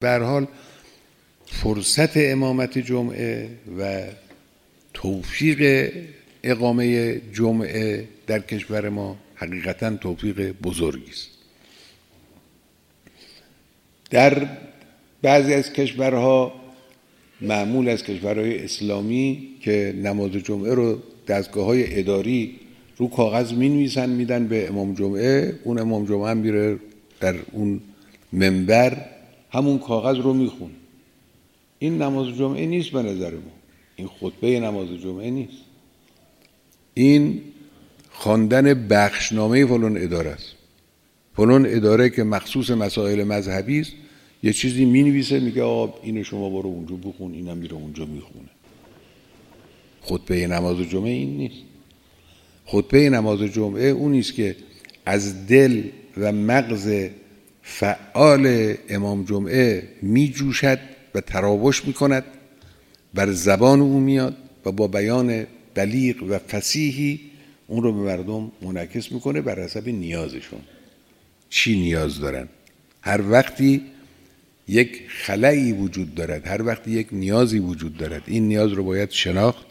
به هر حال فرصت امامت جمعه و توفیق اقامه جمعه در کشور ما حقیقتاً توفیق بزرگی است. در بعضی از کشورها، معمول از کشورهای اسلامی، که نماز جمعه رو دستگاه‌های اداری رو کاغذ می‌نویسن میدن به امام جمعه، اون امام جمعه هم میره در اون منبر همون کاغذ رو میخونه. این نماز جمعه نیست به نظر ما، این خطبه نماز جمعه نیست، این خواندن بخشنامه فلان اداره است. فلان اداره که مخصوص مسائل مذهبی است یه چیزی مینویسه میگه آقا اینو شما برو اونجا بخون، اینم میره اونجا میخونه. خطبه نماز جمعه این نیست. خطبه نماز جمعه اون است که از دل و مغز فعال امام جمعه میجوشد و تراوش میکند، بر زبان او میاد و با بیان بلیغ و فصیحی اون رو به مردم منعکس میکنه بر حسب نیازشون، چی نیاز دارن. هر وقتی یک خلایی وجود دارد، هر وقتی یک نیازی وجود دارد، این نیاز رو باید شناخت،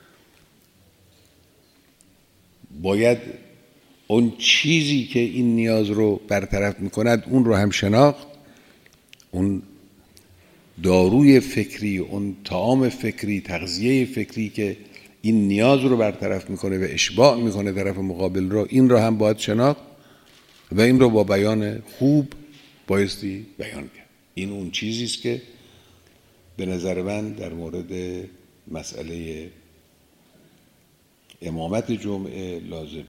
باید اون چیزی که این نیاز رو برطرف میکند اون رو هم شناخت. اون داروی فکری، اون طعام فکری، تغذیه فکری که این نیاز رو برطرف میکنه و اشباع میکنه طرف مقابل رو، این رو هم باید شناخت و این رو با بیان خوب بایستی بیان کرد. این اون چیزی است که به نظر من در مورد مسئله امامت جمعه لازم